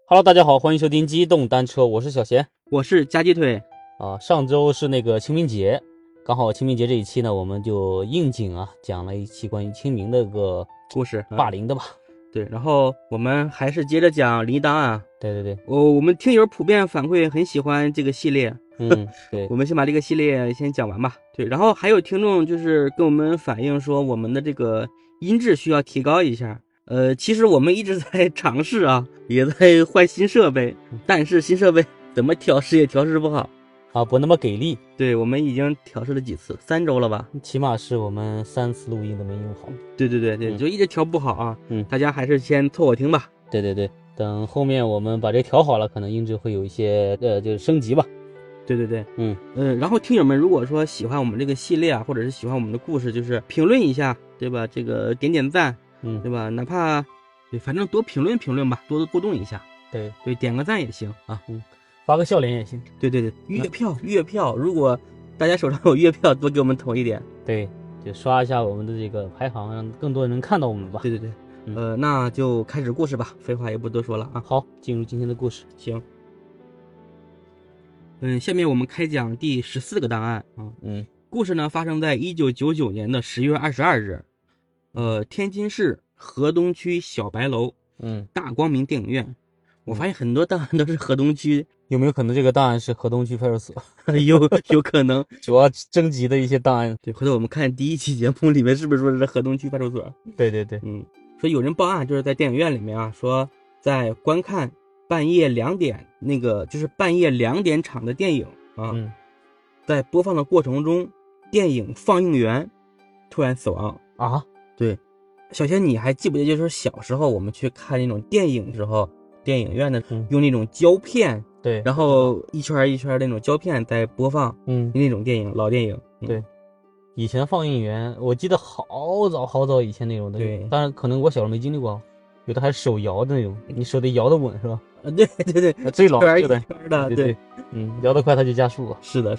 Hello，大家好，欢迎收听机动单车，我是小贤， 我是夹鸡腿啊。上周是那个清明节，刚好清明节这一期呢，我们就应景啊，讲了一期关于清明的个故事， 霸凌的吧。 对，然后我们还是接着讲灵异档案。 对， 我们听友普遍反馈很喜欢这个系列。 对， 我们先把这个系列先讲完吧。对，然后还有听众就是跟我们反映说，我们的这个音质需要提高一下。其实我们一直在尝试啊，也在换新设备，但是新设备怎么调试也调试不好啊，不那么给力。 对，我们已经调试了几次，3周了吧， 起码是我们3次录音都没用好。 对，就一直调不好啊。大家还是先凑合听吧。 对，等后面我们把这调好了，可能音质会有一些就是升级吧。 对，然后听友们如果说喜欢我们这个系列啊，或者是喜欢我们的故事，就是评论一下，对吧？这个点赞，对吧？哪怕对，反正多评论吧，多互动一下。对，点个赞也行啊， 发个笑脸也行。 对，月票，如果大家手上有月票，多给我们投一点。 对，就刷一下我们的这个排行，让更多人能看到我们吧。 对，那就开始故事吧，废话也不多说了啊。 好，进入今天的故事。 行。下面我们开讲第14个档案啊。故事呢发生在1999年的10月22日，天津市河东区小白楼，大光明电影院。我发现很多档案都是河东区， 有没有可能这个档案是河东区派出所？ 有可能， 主要征集的一些档案。 对，回头我们看第一期节目里面是不是说是河东区派出所？ 对， 说有人报案，就是在电影院里面啊，说在观看半夜2点那个就是半夜2点场的电影啊，在播放的过程中，电影放映员突然死亡啊。 对，小贤你还记不记得，就是小时候我们去看那种电影时候，电影院的用那种胶片， 对， 然后一圈一圈那种胶片在播放，那种电影，老电影， 对。以前放映员我记得好早以前那种的， 对， 当然可能我小时候没经历过，有的还是手摇的那种，你手得摇得稳是吧？ 对， 最老的对， 摇得快它就加速了。 是的，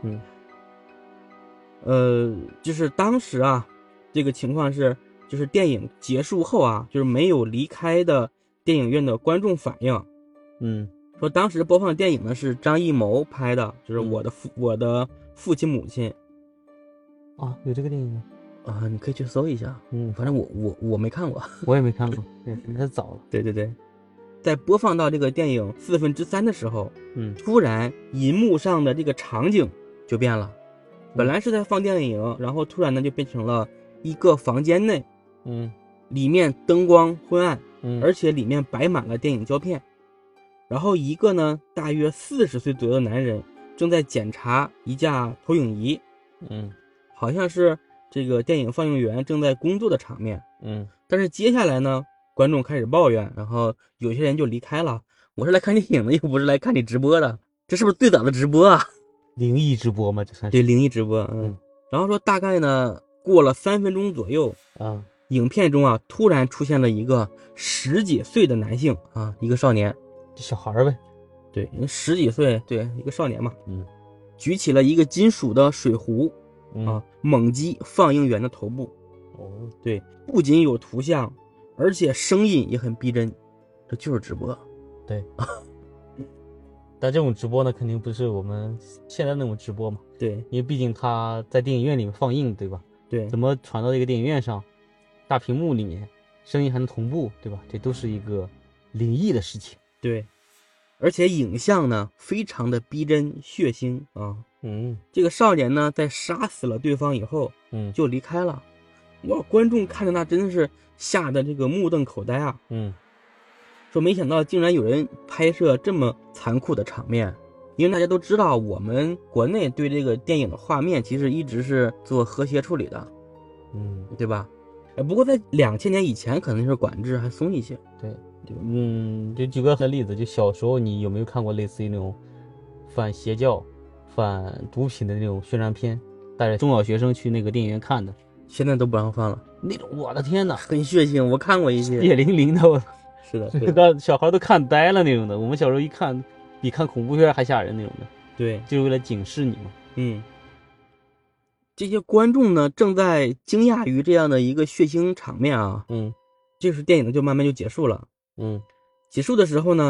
就是当时啊，这个情况是，就是电影结束后啊，就是没有离开的电影院的观众反映，说当时播放的电影呢是张艺谋拍的，就是我的父亲母亲。 啊，有这个电影吗？ 啊，你可以去搜一下。反正我没看过， 我也没看过。对，太早了。 对，在播放到这个电影3/4的时候，突然银幕上的这个场景就变了，本来是在放电影，然后突然呢就变成了一个房间内，里面灯光昏暗，而且里面摆满了电影胶片，然后一个呢大约40岁左右的男人正在检查一架投影仪，好像是这个电影放映员正在工作的场面，但是接下来呢，观众开始抱怨，然后有些人就离开了。我是来看电影的，又不是来看你直播的，这是不是最早的直播啊？ 灵异直播吗？这算是？ 对，灵异直播。然后说大概呢，过了3分钟左右啊，影片中啊突然出现了一个10几岁的男性啊，一个少年， 小孩呗。 对，10几岁，对，一个少年嘛。举起了一个金属的水壶。猛击放映员的头部。对，不仅有图像，而且声音也很逼真，这就是直播。 对，但这种直播呢，肯定不是我们现在那种直播嘛。 对， 因为毕竟他在电影院里面放映，对吧？ 对， 怎么传到这个电影院上，大屏幕里面，声音还能同步，对吧？这都是一个灵异的事情。 对，而且影像呢，非常的逼真血腥啊。这个少年呢，在杀死了对方以后，就离开了。哇，观众看着那真的是吓得这个目瞪口呆啊。说没想到竟然有人拍摄这么残酷的场面，因为大家都知道，我们国内对这个电影的画面其实一直是做和谐处理的，对吧？不过在2000年以前，可能是管制还松一些。 对，就举个例子，就小时候你有没有看过类似于那种反邪教、反毒品的那种宣传片，带着中小学生去那个电影院看的？ 现在都不让放了， 那种我的天哪， 很血腥，我看过一些， 血淋淋的。 是的， 小孩都看呆了那种的。我们小时候一看，比看恐怖片还吓人那种的。 对， 就是为了警示你嘛。 这些观众呢，正在惊讶于这样的一个血腥场面啊。这时电影就慢慢就结束了。结束的时候呢，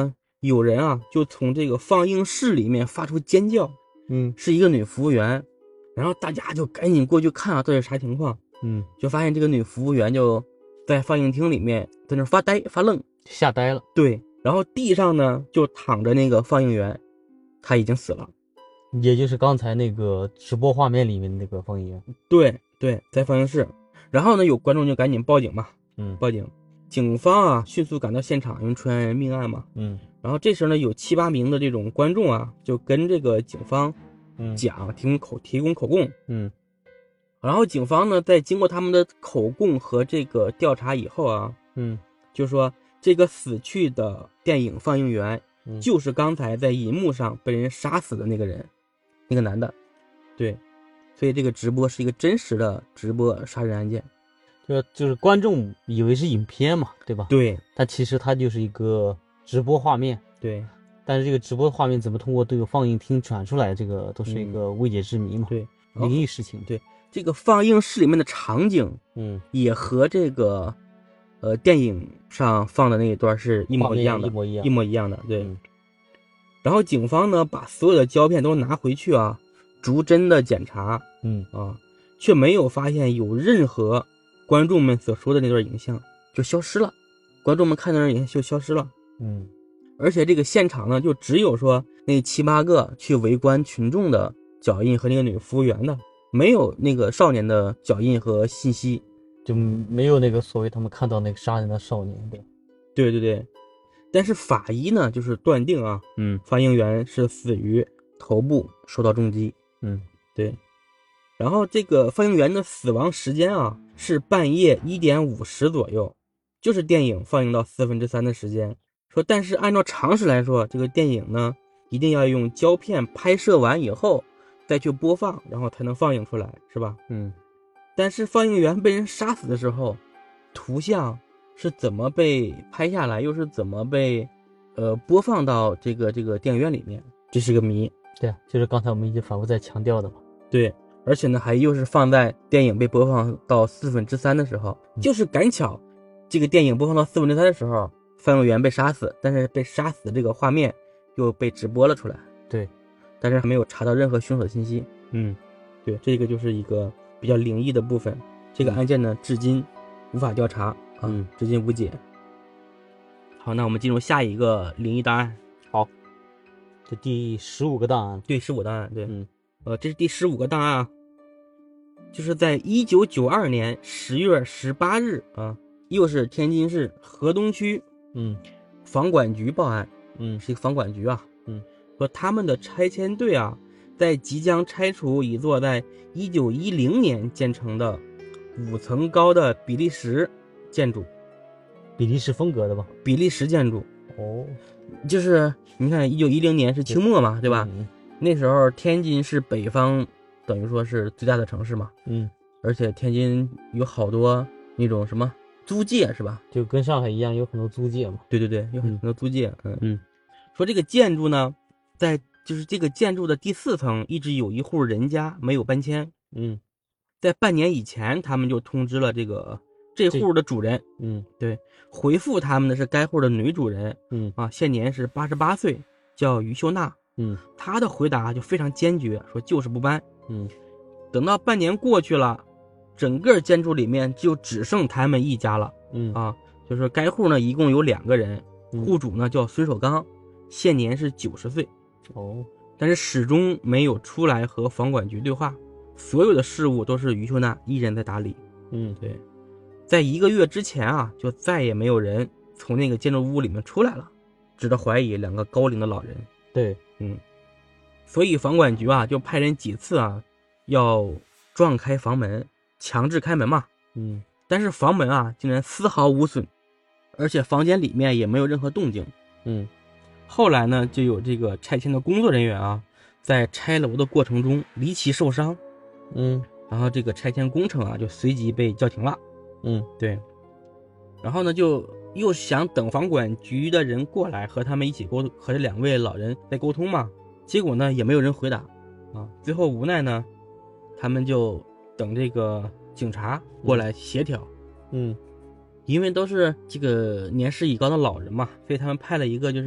有人啊就从这个放映室里面发出尖叫，是一个女服务员，然后大家就赶紧过去看啊，这是啥情况？就发现这个女服务员就在放映厅里面在那发呆发愣， 吓呆了。 对，然后地上呢就躺着那个放映员，他已经死了， 也就是刚才那个直播画面里面那个放映员。 对对，在放映室。然后呢，有观众就赶紧报警嘛，报警。警方啊迅速赶到现场，因为出现命案嘛，然后这时候呢，有7、8名的这种观众啊，就跟这个警方讲，提供口供，然后警方呢，在经过他们的口供和这个调查以后啊，就说这个死去的电影放映员就是刚才在银幕上被人杀死的那个人，那个男的，对，所以这个直播是一个真实的直播杀人案件。 就是观众以为是影片嘛，对吧？ 对， 但其实它就是一个直播画面。 对， 但是这个直播画面怎么通过这个放映厅传出来，这个都是一个未解之谜嘛。 对， 灵异事情。 对，这个放映室里面的场景，也和这个电影上放的那一段是一模一样的，一模一样的。对。然后警方呢，把所有的胶片都拿回去啊，逐帧的检查，却没有发现有任何观众们所说的那段影像就消失了，观众们看到那段影像就消失了。而且这个现场呢，就只有说那7、8个去围观群众的脚印和那个女服务员的，没有那个少年的脚印和信息， 就没有那个所谓他们看到那个杀人的少年。 对对对。但是法医呢，就是断定啊，放映员是死于头部受到重击。对。然后这个放映员的死亡时间啊，是半夜1点50左右，就是电影放映到3/4的时间。说，但是按照常识来说，这个电影呢，一定要用胶片拍摄完以后再去播放，然后才能放映出来，是吧？但是放映员被人杀死的时候，图像是怎么被拍下来，又是怎么被播放到这个电影院里面，这是个谜。 对啊，就是刚才我们已经反复在强调的嘛。 对。而且呢，还又是放在电影被播放到3/4的时候，就是赶巧，这个电影播放到3/4的时候，放映员被杀死，但是被杀死的这个画面又被直播了出来。 对， 但是还没有查到任何凶手信息。对，这个就是一个比较灵异的部分。这个案件呢，至今无法调查啊，至今无解。好，那我们进入下一个灵异档案。 好，这第15个档案。 对，15档案。对，这是第15个档案啊，就是在1992年10月18日啊，又是天津市河东区房管局报案，是一个房管局啊，说他们的拆迁队啊，在即将拆除一座在1910年建成的5层高的比利时建筑， 比利时风格的吧？ 比利时建筑。就是你看1910年是清末嘛，对吧？那时候天津是北方，等于说是最大的城市嘛，而且天津有好多那种什么租界是吧？ 就跟上海一样，有很多租界嘛。 对对对，有很多租界。说这个建筑呢，在就是这个建筑的第4层一直有一户人家没有搬迁。在半年以前，他们就通知了这户的主人。对，回复他们的是该户的女主人。现年是88岁，叫于秀娜。他的回答就非常坚决，说就是不搬。等到半年过去了，整个建筑里面就只剩他们一家了。就是该户呢一共有2个人，户主呢叫孙守刚，现年是90岁。但是始终没有出来和房管局对话，所有的事务都是于秀娜一人在打理。对，在1个月之前啊，就再也没有人从那个建筑物里面出来了，值得怀疑2个高龄的老人。 对， 所以房管局啊就派人几次啊要撞开房门，强制开门嘛。但是房门啊竟然丝毫无损，而且房间里面也没有任何动静。后来呢，就有这个拆迁的工作人员啊，在拆楼的过程中离奇受伤。然后这个拆迁工程啊就随即被叫停了。对。然后呢，就又想等房管局的人过来和他们一起沟通，和这2位老人在沟通嘛。结果呢，也没有人回答啊。最后无奈呢，他们就等这个警察过来协调。因为都是这个年事已高的老人嘛，所以他们派了一个就是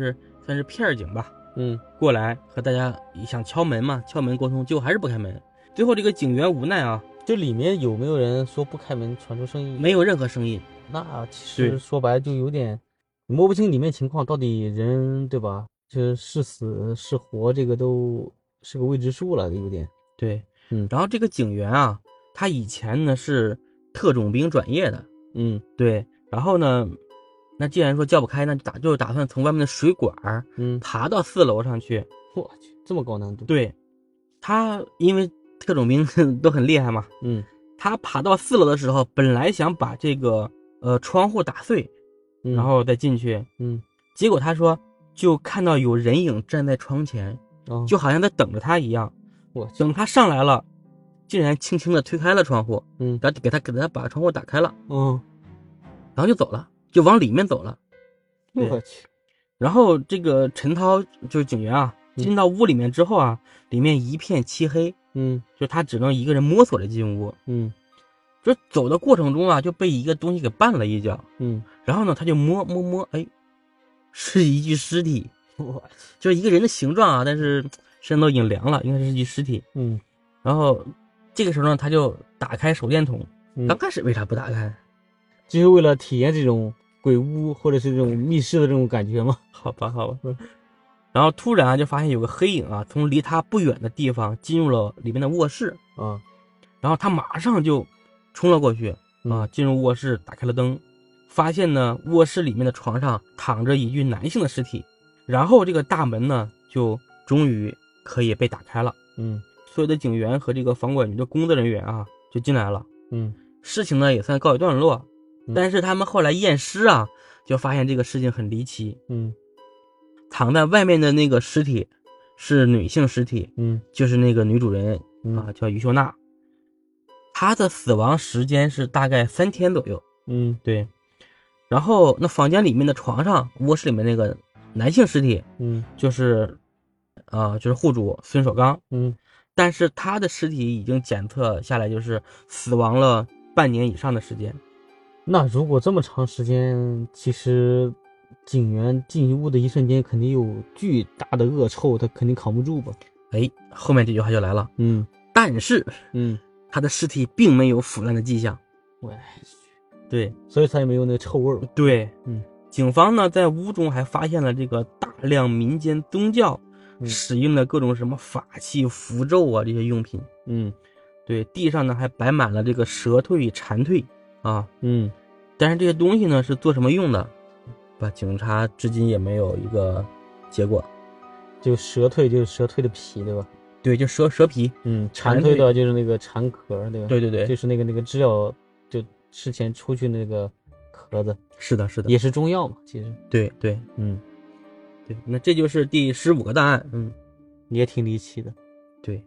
算是片儿警吧，过来和大家想敲门嘛，敲门沟通，结果还是不开门。最后这个警员无奈啊， 这里面有没有人说不开门传出声音？ 没有任何声音。 那其实说白了就有点摸不清里面情况，到底人对吧？是死是活，这个都是个未知数了，有点。 对，然后这个警员啊，他以前呢是特种兵转业的，对，然后呢，那既然说叫不开，那就打算从外面的水管爬到4楼上去。 我去，这么高难度？ 对，他因为特种兵都很厉害嘛，他爬到4楼的时候，本来想把这个窗户打碎，然后再进去，结果他说就看到有人影站在窗前，就好像在等着他一样。等他上来了，竟然轻轻的推开了窗户，然后给他把窗户打开了，然后就走了，就往里面走了。 我去！ 然后这个陈涛就是警员啊，进到屋里面之后啊，里面一片漆黑，就他只能一个人摸索着进屋，就走的过程中啊，就被一个东西给绊了一脚，然后呢，他就摸，哎，是一具尸体，就是一个人的形状啊，但是身都已经凉了，应该是一具尸体，然后这个时候呢，他就打开手电筒，刚开始为啥不打开？ 就是为了体验这种鬼屋或者是这种密室的这种感觉吗？ 好吧。然后突然就发现有个黑影啊，从离他不远的地方进入了里面的卧室啊，然后他马上就冲了过去啊，进入卧室，打开了灯，发现呢卧室里面的床上躺着一具男性的尸体，然后这个大门呢就终于可以被打开了，所有的警员和这个房管局的工作人员啊就进来了，事情呢也算告一段落，但是他们后来验尸啊，就发现这个事情很离奇，躺在外面的那个尸体是女性尸体，就是那个女主人啊，叫于秀娜，她的死亡时间是大概3天左右，对。然后那房间里面的床上，卧室里面那个男性尸体，就是户主孙守刚，但是他的尸体已经检测下来就是死亡了半年以上的时间。 那如果这么长时间，其实警员进屋的一瞬间肯定有巨大的恶臭，他肯定扛不住吧？ 哎，后面这句话就来了，但是他的尸体并没有腐烂的迹象，对， 所以才没有那臭味。 对，警方呢在屋中还发现了这个大量民间宗教使用的各种什么法器、符咒啊这些用品，对，地上呢还摆满了这个蛇蜕、蝉蜕啊，但是这些东西呢是做什么用的，警察至今也没有一个结果。 就蛇蜕就是蛇蜕的皮，对吧？ 对，就蛇皮。 蝉蜕的就是那个蝉壳，对吧？ 对， 就是那个制药，就之前出去那个壳子。 是的， 也是中药嘛，其实。 对，对，那这就是第15个大案， 也挺离奇的。 对。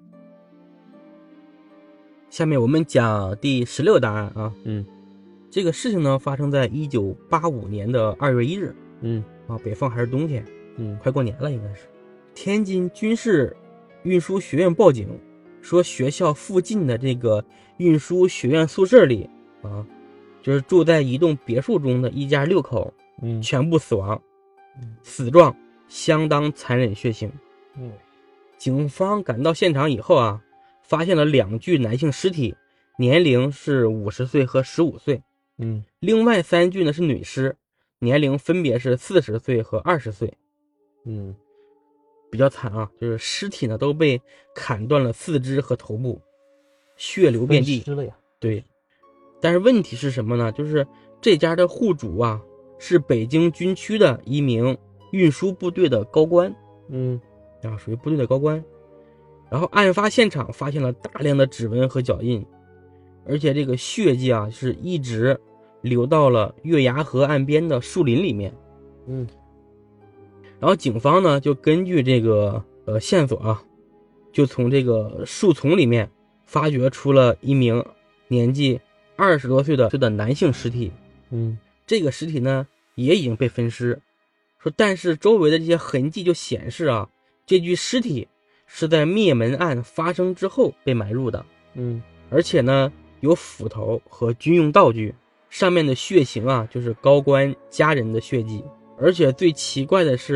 下面我们讲第16个大案啊，这个事情呢发生在1985年的2月1日，北方还是冬天，快过年了应该是。天津军事运输学院报警说，学校附近的这个运输学院宿舍里啊，就是住在一栋别墅中的一家6口，全部死亡，死状相当残忍血腥。警方赶到现场以后啊，发现了2具男性尸体，年龄是50岁和15岁。另外3具呢是女尸，年龄分别是40岁和20岁。比较惨啊，就是尸体呢都被砍断了四肢和头部，血流遍地。对，但是问题是什么呢？就是这家的户主啊是北京军区的一名运输部队的高官，属于部队的高官。然后案发现场发现了大量的指纹和脚印，而且这个血迹啊是一直流到了月牙河岸边的树林里面。然后警方呢就根据这个线索啊，就从这个树丛里面发掘出了一名年纪20多岁的男性尸体。这个尸体呢也已经被分尸，说但是周围的这些痕迹就显示啊，这具尸体是在灭门案发生之后被埋入的。而且呢有斧头和军用道具，上面的血型啊就是高官家人的血迹。而且最奇怪的是，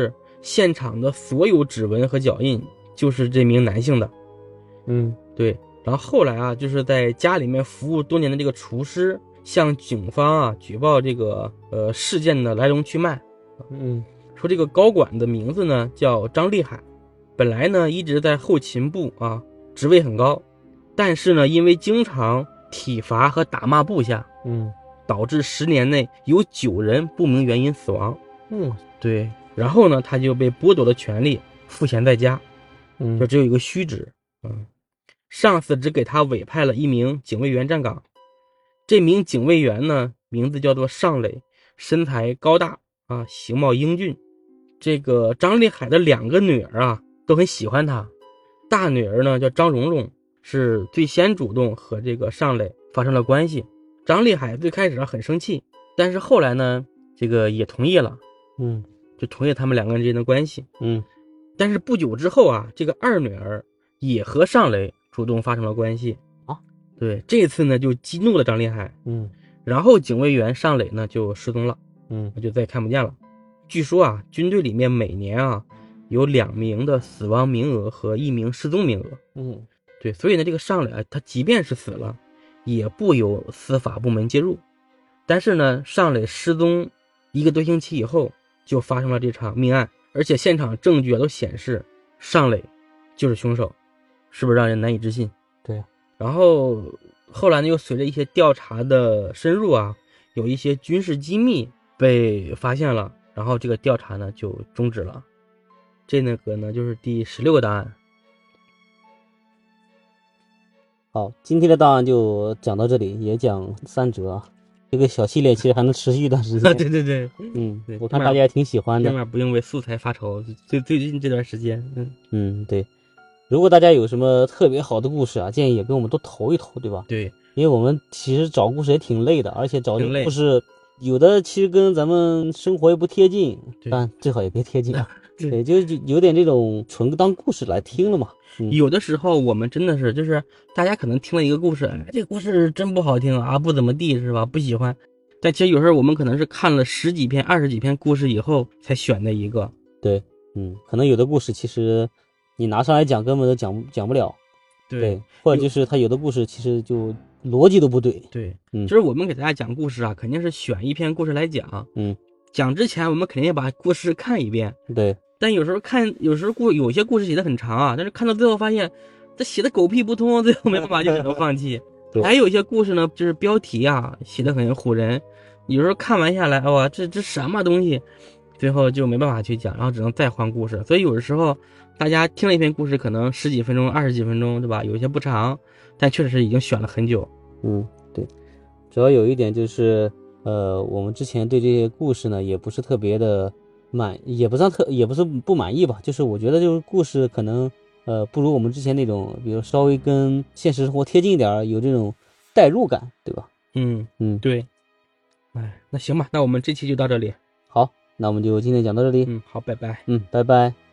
现场的所有指纹和脚印就是这名男性的。对。然后后来啊，就是在家里面服务多年的这个厨师向警方啊举报这个事件的来龙去脉。说这个高管的名字呢叫张立海，本来呢一直在后勤部啊，职位很高，但是呢因为经常体罚和打骂部下，导致10年内有9人不明原因死亡。对。然后呢他就被剥夺了权利，赋闲在家，就只有一个虚职。上司只给他委派了一名警卫员站岗，这名警卫员呢名字叫做尚磊，身材高大啊，形貌英俊。这个张立海的2个女儿啊都很喜欢他，大女儿呢叫张蓉蓉，是最先主动和这个尚磊发生了关系。张立海最开始很生气，但是后来呢这个也同意了，就同意他们2个人之间的关系。但是不久之后啊，这个二女儿也和尚磊主动发生了关系啊。 对，这次呢就激怒了张立海。然后警卫员尚磊呢就失踪了，就再也看不见了。据说啊，军队里面每年啊有2名的死亡名额和1名失踪名额。对，所以呢这个尚磊啊，他即便是死了，也不由司法部门介入。但是呢，尚磊失踪1个多星期以后，就发生了这场命案，而且现场证据啊都显示尚磊就是凶手，是不是让人难以置信？ 对。 然后后来呢，又随着一些调查的深入啊，有一些军事机密被发现了，然后这个调查呢就终止了。这个呢就是第16个档案。 好，今天的档案就讲到这里，也讲3则。这个小系列其实还能持续一段时间。 对对对。 对，我看大家也挺喜欢的。 起码不用为素材发愁，最近这段时间。 对。如果大家有什么特别好的故事啊，建议也跟我们都投一投，对吧？ 对， 因为我们其实找故事也挺累的，而且找这个故事有的其实跟咱们生活也不贴近，但最好也别贴近啊。对，就有点这种纯当故事来听了嘛。 有的时候我们真的是就是大家可能听了一个故事，这个故事真不好听啊，不怎么地是吧？不喜欢。但其实有时候我们可能是看了10几篇、20几篇故事以后才选的一个。 对，可能有的故事其实你拿上来讲根本都讲不了。 对， 或者就是他有的故事其实就逻辑都不对。 对，就是我们给大家讲故事啊，肯定是选一篇故事来讲。讲之前我们肯定要把故事看一遍。 对。 但有时候有些故事写的很长啊，但是看到最后发现这写的狗屁不通，最后没办法就只能放弃。还有一些故事呢，就是标题啊写的很唬人，有时候看完下来，哇，这什么东西，最后就没办法去讲，然后只能再换故事。所以有的时候大家听了一篇故事，可能10几分钟、20几分钟，对吧？有些不长，但确实是已经选了很久。 对。主要有一点就是，我们之前对这些故事呢，也不是特别的也不是不满意吧，就是我觉得就是故事可能不如我们之前那种，比如稍微跟现实生活贴近一点，有这种代入感，对吧？ 对。那行吧，那我们这期就到这里。 好，那我们就今天讲到这里。 好，拜拜。 拜拜。